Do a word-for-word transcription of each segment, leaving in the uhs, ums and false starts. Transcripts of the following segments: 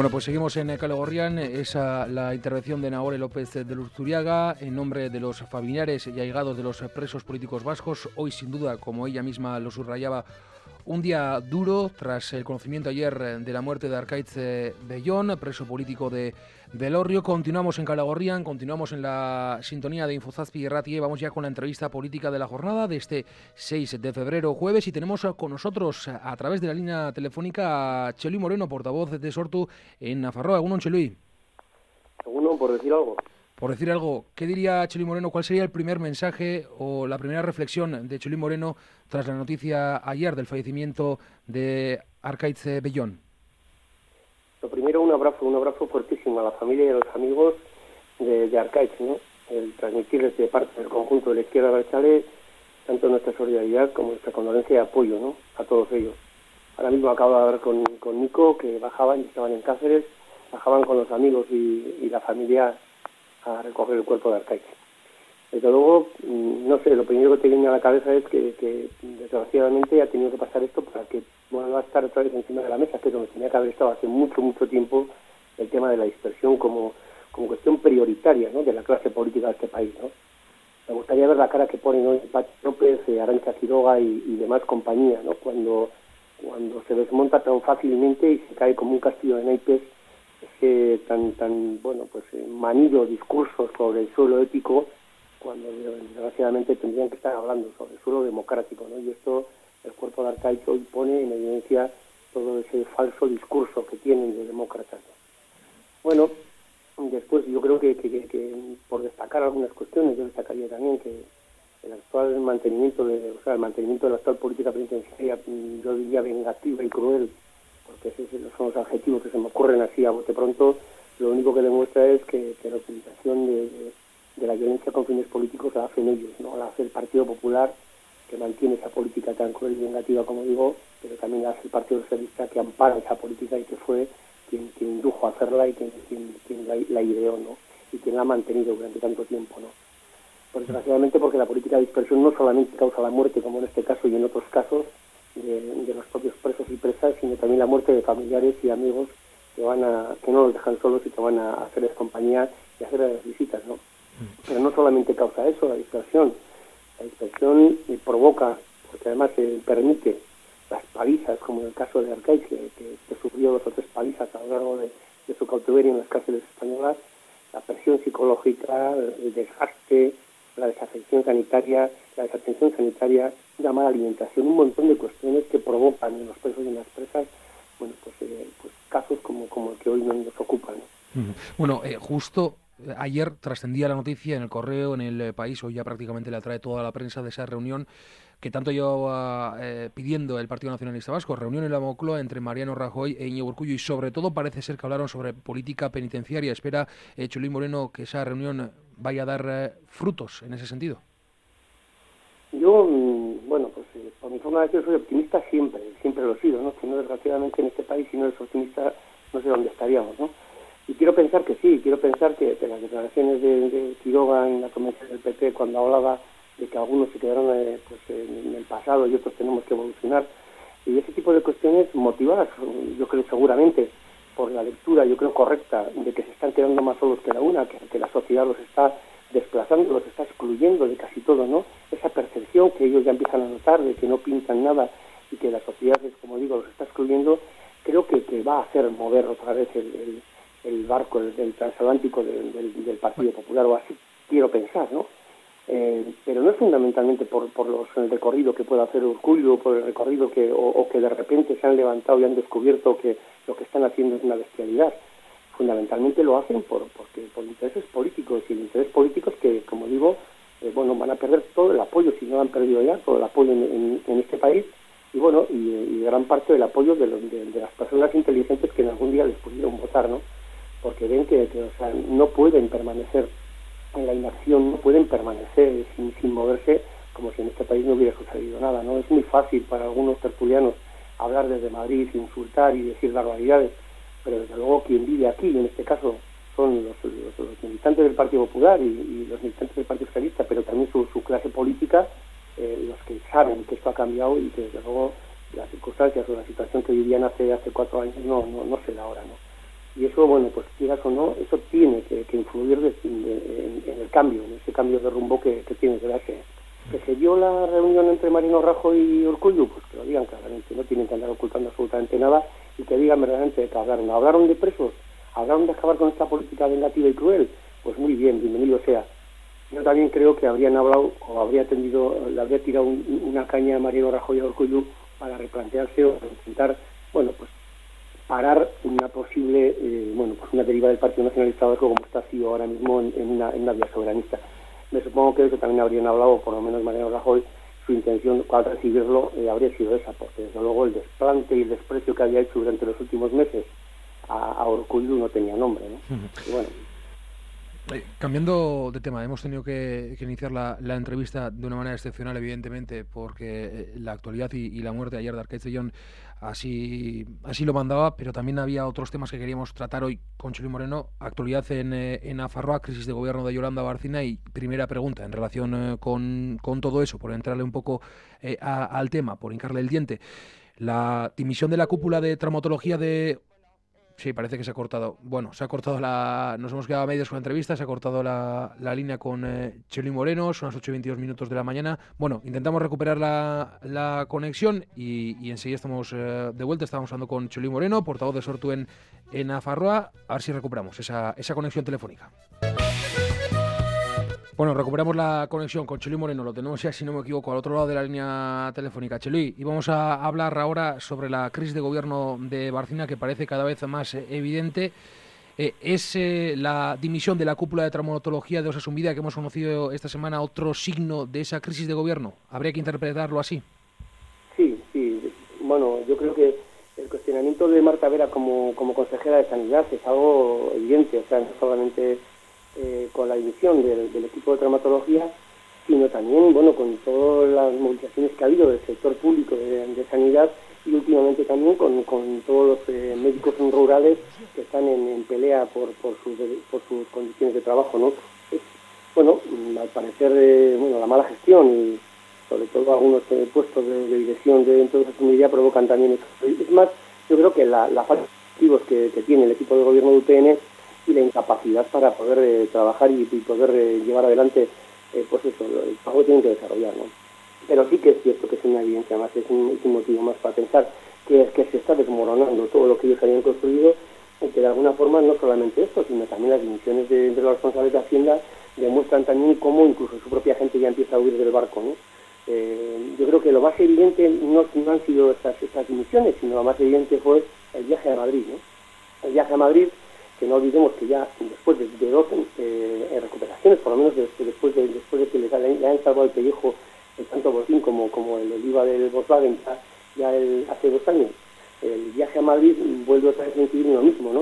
Bueno, pues seguimos en Kale Gorrian, esa la intervención de Nagore López de Luzuriaga en nombre de los familiares y allegados de los presos políticos vascos. Hoy, sin duda, como ella misma lo subrayaba, un día duro tras el conocimiento ayer de la muerte de Arkaitz Bellón, preso político de, de Elorrio. Continuamos en Kale Gorrian, continuamos en la sintonía de Infozazpi y Ratie. Vamos ya con la entrevista política de la jornada de este seis de febrero, jueves, y tenemos con nosotros a través de la línea telefónica a Txelui Moreno, portavoz de Sortu en Nafarroa. Egunon, Txelui. Egunon, por decir algo. Por decir algo, ¿qué diría Txelui Moreno? ¿Cuál sería el primer mensaje o la primera reflexión de Txelui Moreno tras la noticia ayer del fallecimiento de Arkaitz Bellón? Lo primero, un abrazo, un abrazo fuertísimo a la familia y a los amigos de, de Arkaitz, ¿no? El transmitirles de parte del conjunto de la izquierda abertzale tanto nuestra solidaridad como nuestra condolencia y apoyo, ¿no?, a todos ellos. Ahora mismo acabo de hablar con, con Nico, que bajaban y estaban en Cáceres, bajaban con los amigos y, y la familia a recoger el cuerpo de Arkaitz. Desde luego, no sé, lo primero que te viene a la cabeza es que, que desgraciadamente ha tenido que pasar esto para que vuelva a estar otra vez encima de la mesa, que es donde tenía que haber estado hace mucho, mucho tiempo el tema de la dispersión como, como cuestión prioritaria, ¿no?, de la clase política de este país, ¿no? Me gustaría ver la cara que ponen hoy Patxi López, Arantxa Quiroga y, y demás compañía, ¿no?, cuando, cuando se desmonta tan fácilmente y se cae como un castillo de naipes ese tan, tan bueno, pues eh, manido discursos sobre el suelo ético, cuando desgraciadamente tendrían que estar hablando sobre el suelo democrático, ¿no? Y esto, el cuerpo de Arkaitz hoy pone en evidencia todo ese falso discurso que tienen de demócratas, ¿no? Bueno, después yo creo que, que, que, que por destacar algunas cuestiones, yo destacaría también que el actual mantenimiento de, o sea, el mantenimiento de la actual política penitenciaria, yo diría vengativa y cruel, porque esos son los adjetivos que se me ocurren así a bote pronto, lo único que demuestra es que, que la utilización de, de, de la violencia con fines políticos la hacen ellos, ¿no? La hace el Partido Popular, que mantiene esa política tan cruel y vengativa como digo, pero también la hace el Partido Socialista, que ampara esa política y que fue quien, quien indujo a hacerla y quien, quien, quien la, la ideó, ¿no?, y quien la ha mantenido durante tanto tiempo, ¿no? Pues desgraciadamente, porque la política de dispersión no solamente causa la muerte, como en este caso y en otros casos, de, de los propios presos y presas, sino también la muerte de familiares y amigos que van a que no los dejan solos y que van a hacerles compañía y hacerles visitas, ¿no? Pero no solamente causa eso, la dispersión. La dispersión provoca, porque además se permite las palizas, como en el caso de Arkaitz, que, que, que sufrió dos o tres palizas a lo largo de, de su cautiverio en las cárceles españolas, la presión psicológica, el desgaste, la desafección sanitaria, la desatención sanitaria, la mala alimentación, un montón de cuestiones que provocan en los presos y en las presas, bueno, pues, eh, pues casos como, como el que hoy nos ocupan, ¿no? Bueno, eh, justo ayer trascendía la noticia en el Correo, en el eh, País, hoy ya prácticamente la trae toda la prensa de esa reunión que tanto llevaba eh, pidiendo el Partido Nacionalista Vasco, reunión en la Moncloa entre Mariano Rajoy e Íñigo Urkullu, y sobre todo parece ser que hablaron sobre política penitenciaria. Espera eh, Txelui Moreno que esa reunión vaya a dar eh, frutos en ese sentido. Yo, bueno, pues eh, por mi forma de ser soy optimista siempre, siempre lo he sido, ¿no? Si no, desgraciadamente en este país, si no eres optimista, no sé dónde estaríamos, ¿no? Y quiero pensar que sí, quiero pensar que, que las declaraciones de, de Quiroga en la convención del P P, cuando hablaba de que algunos se quedaron eh, pues, en el pasado y otros tenemos que evolucionar, y ese tipo de cuestiones motivadas, yo creo seguramente, por la lectura, yo creo correcta, de que se están quedando más solos que la una, que, que la sociedad los está desplazando, los está excluyendo de casi todo, ¿no? Esa percepción que ellos ya empiezan a notar de que no pintan nada y que la sociedad, como digo, los está excluyendo, creo que, que va a hacer mover otra vez el, el, el barco del, del transatlántico del, del, del Partido Popular, o así quiero pensar, ¿no? Eh, pero no es fundamentalmente por, por los, el recorrido que pueda hacer Urkullu, por el recorrido que, o, o que de repente se han levantado y han descubierto que lo que están haciendo es una bestialidad. Fundamentalmente lo hacen por porque por intereses políticos, y el interés político es que, como digo, eh, bueno, van a perder todo el apoyo, si no lo han perdido ya, todo el apoyo en, en, en este país, y bueno, y, y gran parte del apoyo de, los, de, de las personas inteligentes que en algún día les pudieron votar, ¿no? Porque ven que, que o sea, no pueden permanecer en la inacción, no pueden permanecer sin, sin moverse, como si en este país no hubiera sucedido nada, ¿no? Es muy fácil para algunos tertulianos hablar desde Madrid, insultar y decir barbaridades, pero desde luego quien vive aquí, en este caso son los, los, los militantes del Partido Popular y, y los militantes del Partido Socialista, pero también su, su clase política, eh, los que saben que esto ha cambiado y que desde luego las circunstancias o la situación que vivían hace hace cuatro años no no, no se da ahora, ¿no? Y eso, bueno, pues quieras o no, eso tiene que, que influir de, de, en, en el cambio, en ese cambio de rumbo que, que tiene que darse. ¿Que se dio la reunión entre Mariano Rajoy y Urkullu? Pues que lo digan claramente, no tienen que andar ocultando absolutamente nada y que digan verdaderamente de qué hablaron. ¿Hablaron de presos? ¿Hablaron de acabar con esta política vengativa y cruel? Pues muy bien, bienvenido sea. Yo también creo que habrían hablado o habría tendido, le habría tirado un, una caña a Mariano Rajoy y a Urkullu para replantearse o intentar, bueno, pues parar una posible, eh, bueno, pues una deriva del Partido Nacionalista Vasco como está así ahora mismo en, en, una, en una vía soberanista. Me supongo que eso también habrían hablado, por lo menos Mariano Rajoy, su intención al recibirlo eh, habría sido esa, porque desde luego el desplante y el desprecio que había hecho durante los últimos meses a, a Urkullu no tenía nombre, ¿no? Uh-huh. Y bueno, Eh, cambiando de tema, hemos tenido que, que iniciar la, la entrevista de una manera excepcional, evidentemente, porque eh, la actualidad y, y la muerte ayer de Arkaitz de Jon así, así lo mandaba, pero también había otros temas que queríamos tratar hoy con Txoli Moreno. Actualidad en, eh, en Nafarroa, crisis de gobierno de Yolanda Bárcena, y primera pregunta en relación eh, con, con todo eso, por entrarle un poco eh, a, al tema, por hincarle el diente. La dimisión de la cúpula de traumatología de... Sí, parece que se ha cortado. Bueno, se ha cortado la... Nos hemos quedado a medios con la entrevista, se ha cortado la, la línea con eh, Txoli Moreno, son las ocho y veintidós minutos de la mañana. Bueno, intentamos recuperar la, la conexión y, y enseguida estamos eh, de vuelta. Estábamos hablando con Txoli Moreno, portavoz de Sortu en, en Nafarroa. A ver si recuperamos esa, esa conexión telefónica. Bueno, recuperamos la conexión con Txoli Moreno, lo tenemos ya, si no me equivoco, al otro lado de la línea telefónica. Txoli, y vamos a hablar ahora sobre la crisis de gobierno de Bárcena, que parece cada vez más evidente. Eh, ¿Es eh, la dimisión de la cúpula de traumatología de Osasun Bidea que hemos conocido esta semana otro signo de esa crisis de gobierno? ¿Habría que interpretarlo así? Sí, sí. Bueno, yo creo que el cuestionamiento de Marta Vera como, como consejera de Sanidad es algo evidente, o sea, no solamente... Eh, con la dimisión del, del equipo de traumatología, sino también, bueno, con todas las movilizaciones que ha habido del sector público de, de sanidad y últimamente también con, con todos los eh, médicos rurales que están en, en pelea por, por, sus, por sus condiciones de trabajo, ¿no? Es, bueno, al parecer, eh, bueno, la mala gestión y sobre todo algunos eh, puestos de, de dirección de dentro de esa comunidad provocan también eso. Es más, yo creo que la, la falta de objetivos que, que tiene el equipo de gobierno de U P N y la incapacidad para poder eh, trabajar y, y poder eh, llevar adelante, eh, pues eso, el trabajo que tienen que desarrollar, ¿no? Pero sí que es cierto que es una evidencia más, es un, es un motivo más para pensar que es que se está desmoronando todo lo que ellos habían construido, y que de alguna forma no solamente esto, sino también las dimisiones de, de los responsables de Hacienda demuestran también cómo incluso su propia gente ya empieza a huir del barco, ¿no? Eh, yo creo que lo más evidente no, no han sido estas, estas dimisiones, sino lo más evidente fue el viaje a Madrid, ¿no? El viaje a Madrid, que no olvidemos que ya después de, de dos eh, recuperaciones, por lo menos de, después, de, después de que les han, le han salvado el pellejo el tanto Botín como, como el Oliva del Volkswagen ya, ya el, hace dos años, el viaje a Madrid vuelve otra vez a incidir en lo mismo, ¿no?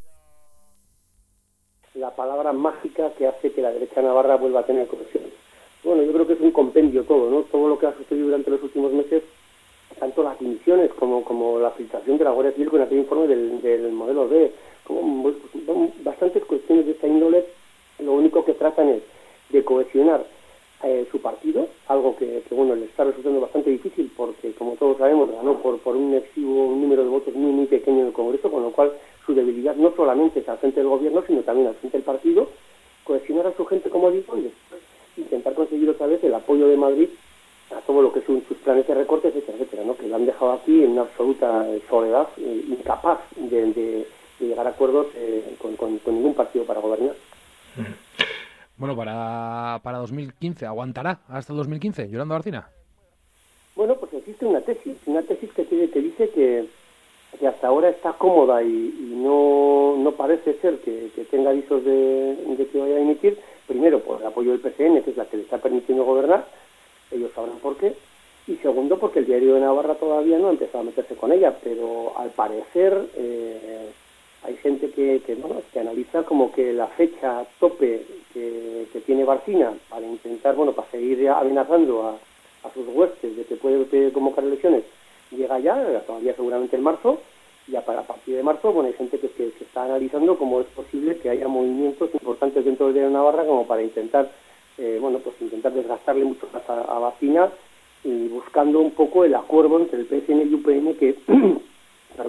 La palabra mágica que hace que la derecha navarra vuelva a tener conexión. Bueno, yo creo que es un compendio todo, ¿no? Todo lo que ha sucedido durante los últimos meses, tanto las dimisiones como, como la filtración de la Guardia Civil con aquel informe del, del modelo D, como pues, bastantes cuestiones de esta índole, lo único que tratan es de cohesionar eh, su partido, algo que, que bueno, le está resultando bastante difícil porque, como todos sabemos, ganó por, por un exiguo número de votos muy, muy pequeño en el Congreso, con lo cual su debilidad no solamente es al frente del gobierno, sino también al frente del partido, cohesionar a su gente, como digo, y después intentar conseguir otra vez el apoyo de Madrid a todo lo que son sus planes de recortes, etcétera, etcétera, ¿no? Que lo han dejado aquí en una absoluta soledad, eh, incapaz de, de, de llegar a acuerdos eh, con, con, con ningún partido para gobernar. Bueno, para, para dos mil quince, ¿aguantará hasta el dos mil quince, Yolanda Bárcena? Bueno, pues existe una tesis, una tesis que, tiene, que dice que, que hasta ahora está cómoda y, y no, no parece ser que, que tenga avisos de, de que vaya a emitir, primero por el apoyo del P C N, que es la que le está permitiendo gobernar, ellos sabrán por qué, y segundo porque el Diario de Navarra todavía no ha empezado a meterse con ella, pero al parecer eh, hay gente que, que, bueno, que analiza como que la fecha tope que, que tiene Bárcena para intentar, bueno, para seguir amenazando a, a sus huestes de que puede convocar elecciones, llega ya, todavía seguramente en marzo, y a, a partir de marzo, bueno, hay gente que, que, que está analizando cómo es posible que haya movimientos importantes dentro del Diario de Navarra como para intentar, eh, bueno, pues intentar desgastarle mucho más a, a Bárcena, y buscando un poco el acuerdo entre el P S N y U P N que, perdón,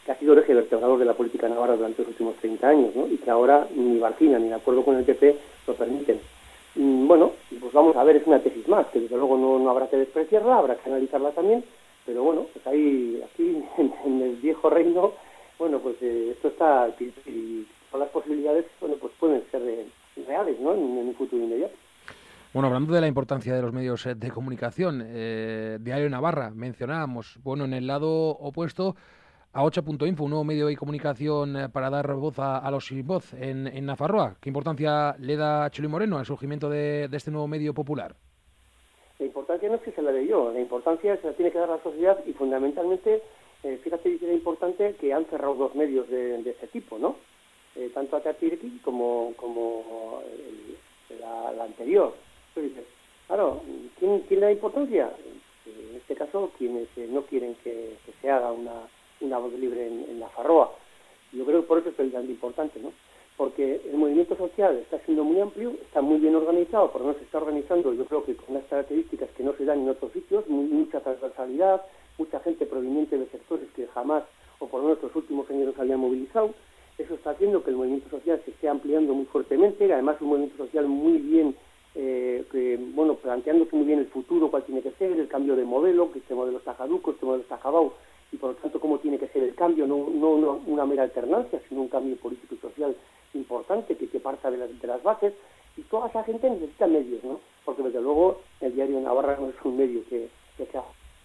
que ha sido el eje vertebrador de la política navarra durante los últimos treinta años, ¿no? Y que ahora ni Barcina ni de acuerdo con el P P lo permiten. Mm, bueno, pues vamos a ver, es una tesis más, que desde luego no, no habrá que despreciarla, habrá que analizarla también, pero bueno, pues ahí, aquí en, en el viejo reino, bueno, pues eh, esto está, y todas las posibilidades, bueno, pues pueden ser eh, reales, ¿no? En, en un futuro inmediato. Bueno, hablando de la importancia de los medios de comunicación, eh, Diario Navarra, mencionábamos, bueno, en el lado opuesto, a ocho punto info, un nuevo medio de comunicación eh, para dar voz a, a los sin voz en, en Nafarroa. ¿Qué importancia le da Chelo Moreno al surgimiento de, de este nuevo medio popular? La importancia no es que se la dé yo, la importancia se la tiene que dar la sociedad y fundamentalmente, eh, fíjate que era importante que han cerrado dos medios de, de ese tipo, ¿no? Eh, tanto Atatürki como, como el, la, la anterior. Entonces, claro, ¿quién, ¿quién le da importancia? En este caso, quienes eh, no quieren que, que se haga una, una voz libre en, en Nafarroa. Yo creo que por eso es tan importante, ¿no? Porque el movimiento social está siendo muy amplio, está muy bien organizado, por lo menos se está organizando, yo creo que con unas características que no se dan en otros sitios, muy, mucha transversalidad, mucha gente proveniente de sectores que jamás, o por lo menos los últimos años no se habían movilizado. Eso está haciendo que el movimiento social se esté ampliando muy fuertemente, además un movimiento social muy bien, eh, que, bueno, planteándose muy bien el futuro, cuál tiene que ser, el cambio de modelo, que este modelo está caduco, este modelo está acabado, y por lo tanto cómo tiene que ser el cambio, no, no, no una mera alternancia, sino un cambio político y social importante que, que parta de las, de las bases, y toda esa gente necesita medios, ¿no? Porque desde luego el Diario Navarra no es un medio que, que sea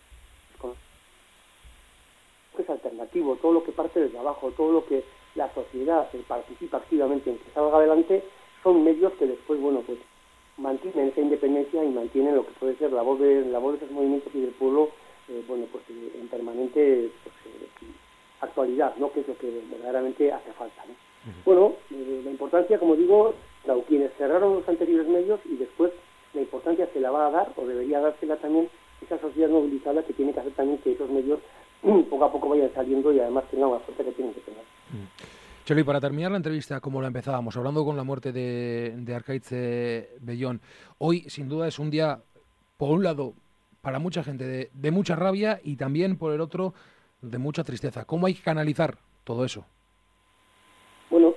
que es alternativo, todo lo que parte desde abajo, todo lo que la sociedad participa activamente en que salga adelante, son medios que después, bueno, pues mantienen esa independencia y mantienen lo que puede ser la voz de, la voz de esos movimientos y del pueblo, eh, bueno, pues eh, en permanente pues, eh, actualidad, ¿no? Que es lo que verdaderamente hace falta, ¿no? Uh-huh. Bueno, eh, la importancia, como digo, claro, quienes cerraron los anteriores medios y después la importancia se la va a dar, o debería dársela también, esa sociedad movilizada que tiene que hacer también que esos medios poco a poco vayan saliendo y además tengan la fuerza que tienen que tener. Uh-huh. Chelo, y para terminar la entrevista, como la empezábamos, hablando con la muerte de, de Arkaitz Bellón, hoy sin duda es un día, por un lado, para mucha gente de, de mucha rabia y también por el otro de mucha tristeza. ¿Cómo hay que canalizar todo eso? Bueno,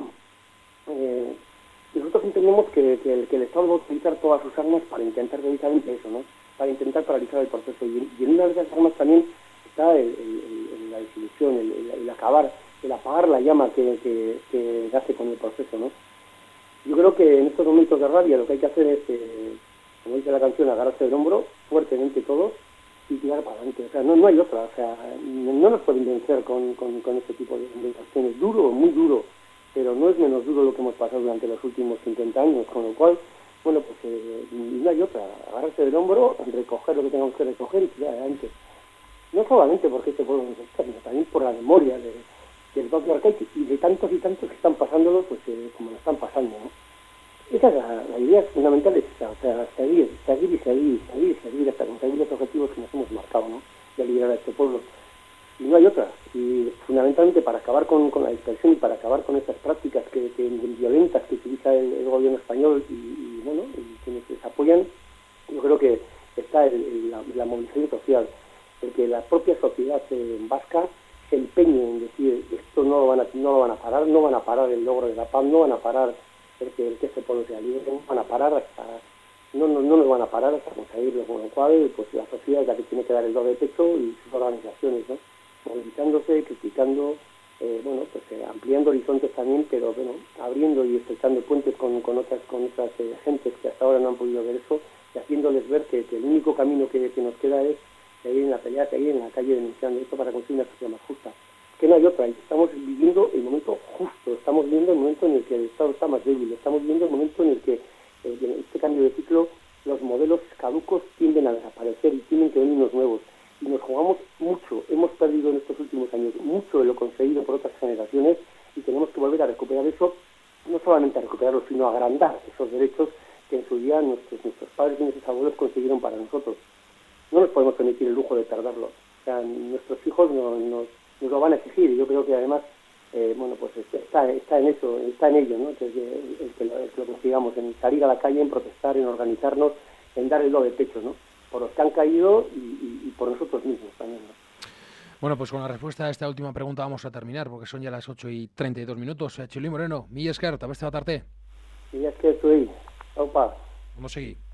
eh, nosotros entendemos que, que, el, que el Estado va a utilizar todas sus armas para intentar precisamente eso, ¿no? Para intentar paralizar el proceso. Y, y en una de esas armas también está el, el, el, la desilusión, el, el, el acabar, el apagar la llama que, que, que nace con el proceso, ¿no? Yo creo que en estos momentos de rabia lo que hay que hacer es, eh, como dice la canción, agarrarse del hombro fuertemente todos y tirar para adelante. O sea, no, no hay otra. O sea, no nos pueden vencer con, con, con este tipo de, de acciones. Duro, muy duro, pero no es menos duro lo que hemos pasado durante los últimos cincuenta años, con lo cual, bueno, pues eh, no hay otra. Agarrarse del hombro, recoger lo que tengamos que recoger y tirar adelante. No solamente porque este pueblo necesita, sino también por la memoria de del propio Arkaitz y de tantos y tantos que están pasándolo, pues eh, como lo están pasando, ¿no? Esa es la, la idea fundamental, es esa, o sea, seguir, seguir y seguir, seguir y seguir hasta conseguir los objetivos que nos hemos marcado, ¿no? De liberar a este pueblo. Y no hay otra. Y fundamentalmente para acabar con, con la dispersión y para acabar con estas prácticas que, que violentas que utiliza el, el gobierno español y, y bueno, y quienes les apoyan, yo creo que está el, el, la, la movilización social, porque la propia sociedad eh, vasca se empeñe en decir esto no lo van a no lo van a parar, no van a parar el logro de la paz, no van a parar el que, el que este pueblo sea libre, no van a parar hasta no, no, no nos van a parar hasta conseguirlo, con lo cual pues la sociedad es la que tiene que dar el do de pecho y sus organizaciones, ¿no? Movilizándose, criticando, eh, bueno, pues eh, ampliando horizontes también, pero bueno, abriendo y estrechando puentes con, con otras con otras eh, gentes que hasta ahora no han podido ver eso y haciéndoles ver que, que el único camino que, que nos queda es seguir en la pelea, seguir en la calle denunciando esto para conseguir una sociedad más justa. Que no hay otra, estamos viviendo el momento justo, estamos viviendo el momento en el que el Estado está más débil, estamos viviendo el momento en el que eh, en este cambio de ciclo los modelos caducos tienden a desaparecer y tienen que venir unos nuevos. Y nos jugamos mucho, hemos perdido en estos últimos años mucho de lo conseguido por otras generaciones y tenemos que volver a recuperar eso, no solamente a recuperarlo, sino a agrandar esos derechos que en su día nuestros, nuestros padres y nuestros abuelos consiguieron para nosotros. No nos podemos permitir el lujo de perderlo. O sea, nuestros hijos nos, nos, nos lo van a exigir y yo creo que además, eh, bueno, pues está, está en eso, está en ello, ¿no? Entonces, el, el, que lo, el que lo consigamos, en salir a la calle, en protestar, en organizarnos, en dar el do de pecho, ¿no? Por los que han caído y, y, y por nosotros mismos también, ¿no? Bueno, pues con la respuesta a esta última pregunta vamos a terminar, porque son ya las ocho y treinta y dos minutos. Txuli Moreno, mi esker, eta beste bat arte. Mi esker zuei, aupa. Vamos a seguir.